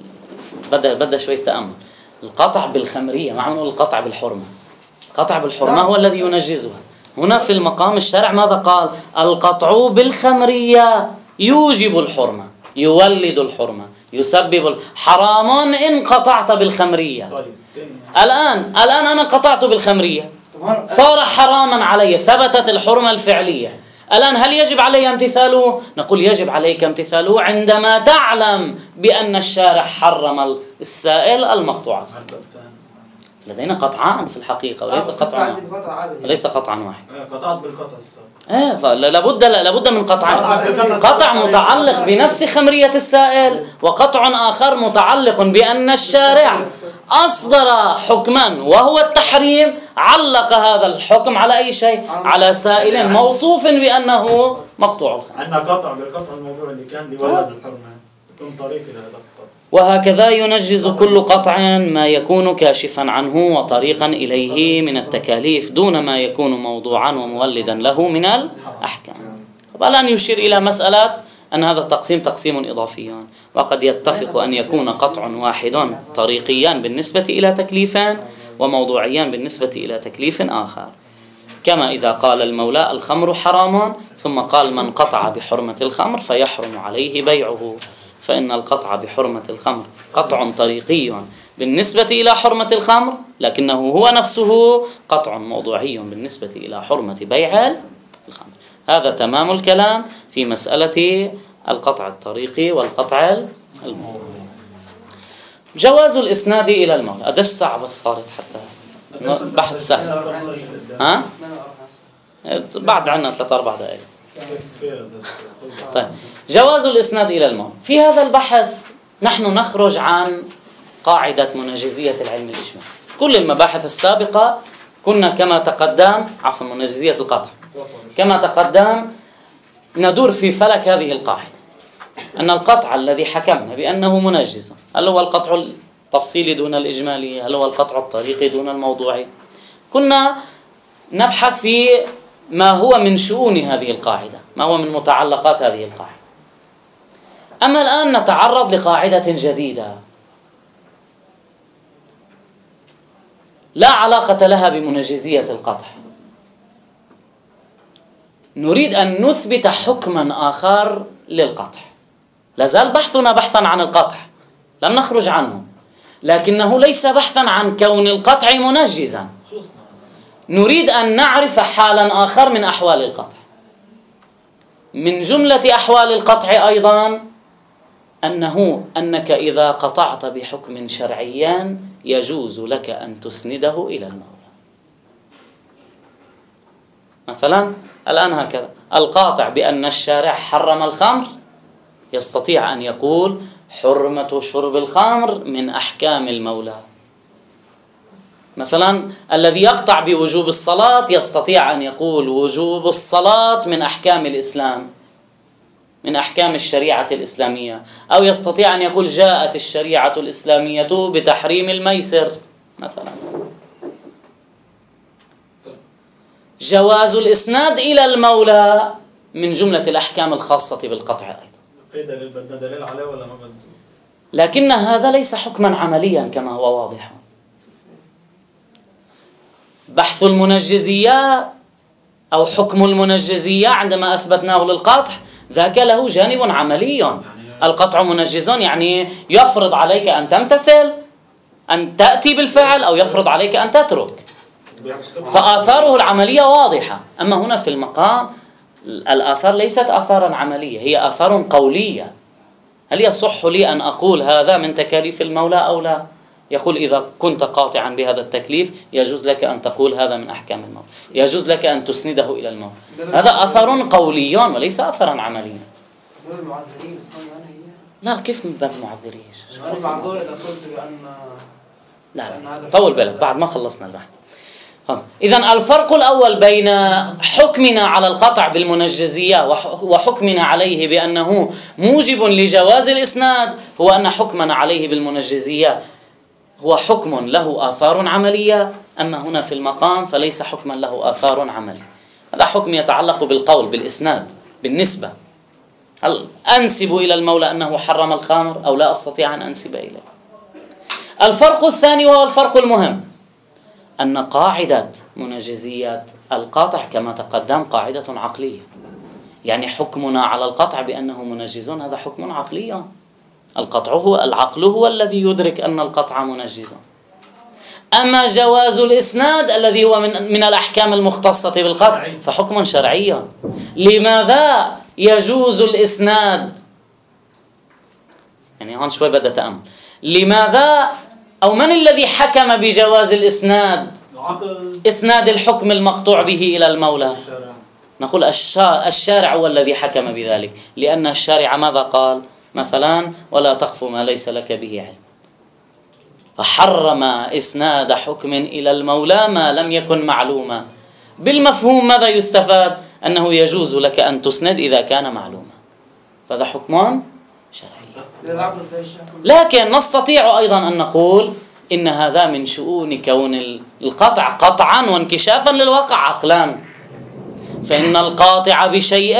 بدأ شوية تأمل. القطع بالخمرية، ما نقول القطع بالحرمة. القطع بالحرمة هو الذي ينجزها. هنا في المقام الشرع ماذا قال؟ القطع بالخمرية يوجب الحرمة، يولد الحرمة، يسبب حرام إن قطعت بالخمرية. الآن أنا قطعت بالخمرية، صار حراما علي، ثبتت الحرمة الفعلية. الآن هل يجب علي امتثاله؟ نقول يجب عليك امتثاله عندما تعلم بأن الشارع حرم السائل المقطوع. لدينا قطعان في الحقيقة وليس قطعا واحد. قطعت بالقطع فلابد من قطعين، قطع متعلق بنفس خمرية السائل، وقطع آخر متعلق بأن الشارع أصدر حكما وهو التحريم، علق هذا الحكم على أي شيء؟ على سائل موصوف بأنه مقطوع الخمر. عندنا قطع بالقطع، الموضوع اللي كان يولد الحرمة يكون طريق إلى هذا القطع. وهكذا ينجز كل قطع ما يكون كاشفا عنه وطريقا إليه من التكاليف دون ما يكون موضوعا ومولدا له من الأحكام. الآن يشير إلى مسألة أن هذا التقسيم تقسيم إضافي، وقد يتفق أن يكون قطع واحد طريقيا بالنسبة إلى تكليف وموضوعيا بالنسبة إلى تكليف آخر، كما إذا قال المولى الخمر حرام ثم قال من قطع بحرمة الخمر فيحرم عليه بيعه، فإن القطع بحرمة الخمر قطع طريقي بالنسبة إلى حرمة الخمر، لكنه هو نفسه قطع موضوعي بالنسبة إلى حرمة بيع الخمر. هذا تمام الكلام في مسألة القطع الطريقي والقطع الموضوعي. جواز الإسناد إلى المولى، قديش ساعة بس صارت حتى بحث سهل؟ ها؟ بعد عنا 3-4 دقائق. طيب، جواز الإسناد إلى المولى. في هذا البحث نحن نخرج عن قاعدة منجزية العلم الإجمالي. كل المباحث السابقة كنا كما تقدم، منجزية القطع، كما تقدم ندور في فلك هذه القاعدة، أن القطع الذي حكمنا بأنه منجز هل هو القطع التفصيلي دون الإجمالي، هل هو القطع الطريقي دون الموضوعي. كنا نبحث في ما هو من شؤون هذه القاعدة، ما هو من متعلقات هذه القاعدة. أما الآن نتعرض لقاعدة جديدة لا علاقة لها بمنجزية القطع. نريد أن نثبت حكما آخر للقطع. لازال بحثنا بحثا عن القطع، لم نخرج عنه، لكنه ليس بحثا عن كون القطع منجزا. نريد أن نعرف حالا آخر من أحوال القطع. من جملة أحوال القطع أيضا أنك إذا قطعت بحكم شرعي يجوز لك أن تسنده إلى المولى. مثلا الآن هكذا القاطع بأن الشارع حرم الخمر يستطيع أن يقول حرمة شرب الخمر من أحكام المولى. مثلا الذي يقطع بوجوب الصلاة يستطيع أن يقول وجوب الصلاة من أحكام الإسلام، من أحكام الشريعة الإسلامية، أو يستطيع أن يقول جاءت الشريعة الإسلامية بتحريم الميسر مثلا. جواز الإسناد إلى المولى من جملة الأحكام الخاصة بالقطع أيضا. في دليل عليه ولا ما بدنا؟ لكن هذا ليس حكما عمليا كما هو واضح. بحث المنجزية أو حكم المنجزية عندما أثبتناه للقطع ذاك له جانب عملي. القطع منجز يعني يفرض عليك أن تمتثل، أن تأتي بالفعل، أو يفرض عليك أن تترك، فآثاره العملية واضحة. أما هنا في المقام الآثار ليست آثارا عملية، هي آثار قولية. هل يصح لي أن أقول هذا من تكاليف المولى أو لا؟ يقول إذا كنت قاطعا بهذا التكليف يجوز لك أن تقول هذا من أحكام المولى، يجوز لك أن تسنده إلى المولى. هذا أثر قولي وليس أثرا عمليا. لا، كيف من باب المعذرين؟ المعذور إذا قلت بأن لا طول بالك بعد ما خلصنا البحث. إذن الفرق الأول بين حكمنا على القطع بالمنجزية وحكمنا عليه بأنه موجب لجواز الإسناد هو أن حكمنا عليه بالمنجزية هو حكم له آثار عملية، أما هنا في المقام فليس حكما له آثار عملية. هذا حكم يتعلق بالقول بالإسناد بالنسبة، هل أنسب إلى المولى أنه حرم الخمر أو لا أستطيع أن أنسب إليه. الفرق الثاني وهو الفرق المهم أن قاعدة منجزيات القاطع كما تقدم قاعدة عقلية، يعني حكمنا على القطع بأنه منجز هذا حكم عقلي. العقل هو الذي يدرك أن القطع منجز. أما جواز الإسناد الذي هو من الأحكام المختصة بالقطع فحكم شرعي. لماذا يجوز الإسناد؟ يعني هون شوي بدأ تأمل. لماذا أو من الذي حكم بجواز الإسناد؟ إسناد الحكم المقطوع به إلى المولى. نقول الشارع هو الذي حكم بذلك، لأن الشارع ماذا قال؟ مثلا ولا تقف ما ليس لك به علم، فحرم إسناد حكم إلى المولى ما لم يكن معلوما. بالمفهوم ماذا يستفاد؟ أنه يجوز لك أن تسند إذا كان معلوما، فهذا حكم شرعي. لكن نستطيع أيضا أن نقول إن هذا من شؤون كون القطع قطعا وانكشافا للواقع عقلا، فإن القاطع بشيء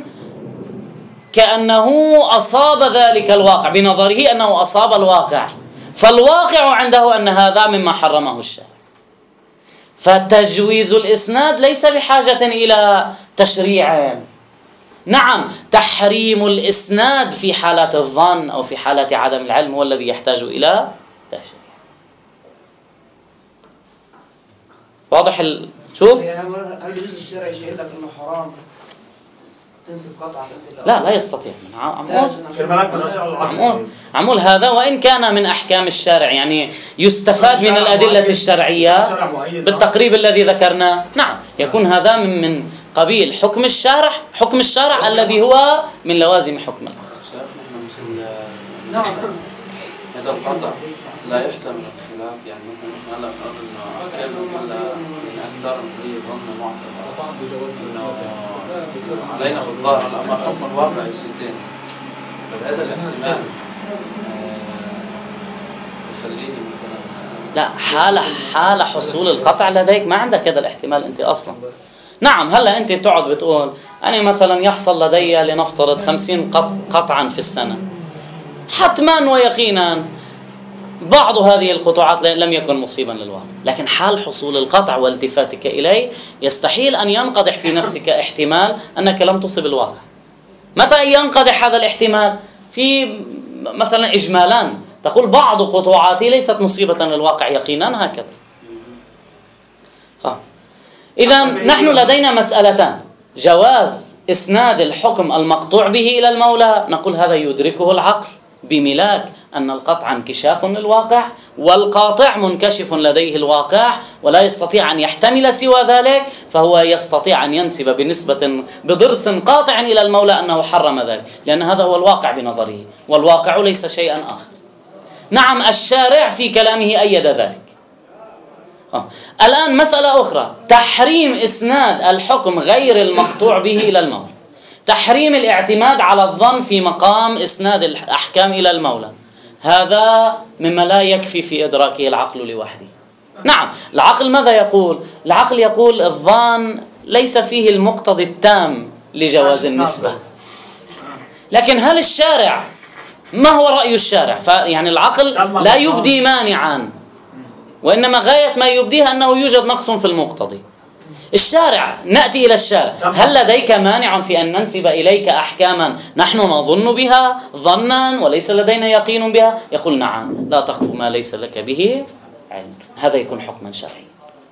كأنه أصاب ذلك الواقع، بنظره أنه أصاب الواقع، فالواقع عنده أن هذا مما حرمه الشارع. فتجويز الإسناد ليس بحاجة إلى تشريع. نعم، تحريم الإسناد في حالات الظن أو في حالات عدم العلم هو الذي يحتاج إلى تشريع. واضح شوف؟ هل يجوز الشرع يشير لك انه حرام تنسب قطعة؟ لا يستطيع. عمول هذا وإن كان من أحكام الشارع، يعني يستفاد من الأدلة الشرعية بالتقريب الذي ذكرناه. نعم، يكون هذا من قبيل حكم الشارع الذي هو من لوازم حكمه. نعم، هذا القطع لا يحتمل الخلاف. يعني مثلا هلا بنقول انه كلمه من اكثر من ظن معتبر انه علينا بالظاهر، اما حكم الواقع شيئين. فبهذا الاحتمال يخليني مثلا حال حصول القطع لديك ما عندك هذا الاحتمال انت اصلا. نعم، هلا انت بتقعد بتقول انا مثلا يحصل لدي لنفترض 50 قطعا في السنه، حتما ويقينا بعض هذه القطوعات لم يكن مصيبا للواقع، لكن حال حصول القطع والتفاتك إليه يستحيل أن ينقدح في نفسك احتمال أنك لم تصب الواقع. متى ينقدح هذا الاحتمال؟ في مثلا إجمالان تقول بعض قطوعاتي ليست مصيبة للواقع يقينا، هكذا. إذن نحن لدينا مسألتان: جواز إسناد الحكم المقطوع به إلى المولى، نقول هذا يدركه العقل بملاك أن القطع انكشاف للواقع، والقاطع منكشف لديه الواقع ولا يستطيع أن يحتمل سوى ذلك، فهو يستطيع أن ينسب بضرس قاطع إلى المولى أنه حرم ذلك، لأن هذا هو الواقع بنظره، والواقع ليس شيئا آخر. نعم، الشارع في كلامه أيد ذلك. الآن مسألة أخرى: تحريم إسناد الحكم غير المقطوع به إلى المولى، تحريم الاعتماد على الظن في مقام إسناد الأحكام إلى المولى. هذا مما لا يكفي في إدراكه العقل لوحده. نعم، العقل ماذا يقول؟ العقل يقول الظن ليس فيه المقتضي التام لجواز النسبة. لكن هل الشارع، ما هو رأي الشارع؟ يعني العقل لا يبدي مانعا، وإنما غاية ما يبديه أنه يوجد نقص في المقتضي. الشارع، نأتي إلى الشارع: هل لديك مانع في أن ننسب إليك أحكاما نحن نظن بها ظنا وليس لدينا يقين بها؟ يقول نعم، لا تقف ما ليس لك به علم. هذا يكون حكما شرعيا.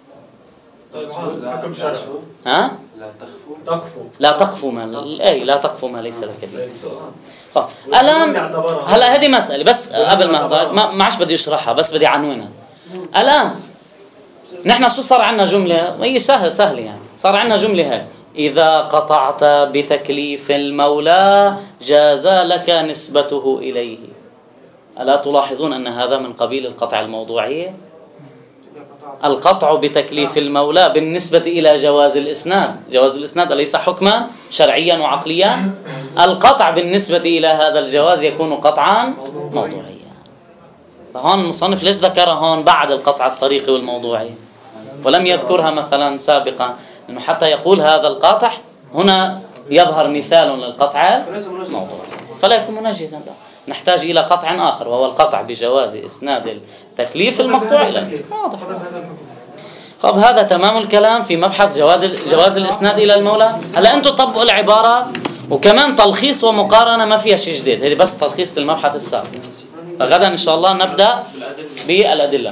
ها؟ لا تقف ما ليس لك به. الآن هلا هذه مسألة، بس قبل ما عادش بدي أشرحها، بس بدي عنوانها. الآن نحن شو صار عندنا جملة، هي سهل يعني، صار عندنا جملة هاي: إذا قطعت بتكليف المولى جاز لك نسبته إليه. ألا تلاحظون أن هذا من قبيل القطع الموضوعية؟ القطع بتكليف المولى بالنسبة إلى جواز الإسناد. جواز الإسناد أليس حكما شرعيا وعقليا؟ القطع بالنسبة إلى هذا الجواز يكون قطعا موضوعيا. فهون المصنف ليش ذكر هون بعد القطع الطريقي والموضوعي ولم يذكرها مثلا سابقا؟ لأنه حتى يقول هذا القاطع هنا يظهر مثال للقطع الموضوعي فلا يكون منجزا. لا، نحتاج إلى قطع آخر وهو القطع بجواز إسناد التكليف المقطوع إلى واضح. طب هذا تمام الكلام في مبحث جواز الإسناد إلى المولى. هلا أنتم طبقوا العبارة وكمان تلخيص ومقارنة، ما فيها شيء جديد، هذه بس تلخيص للمبحث السابق. فغدا إن شاء الله نبدأ بالأدلة.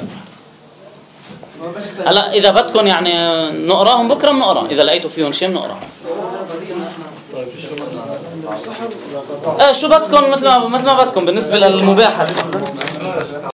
هلا إذا بدكم يعني نقراهم بكرة بنقرا، إذا لقيتوا فيهم شيء بنقرا. شو بدكم مثل ما بدكم بالنسبة للمباحة.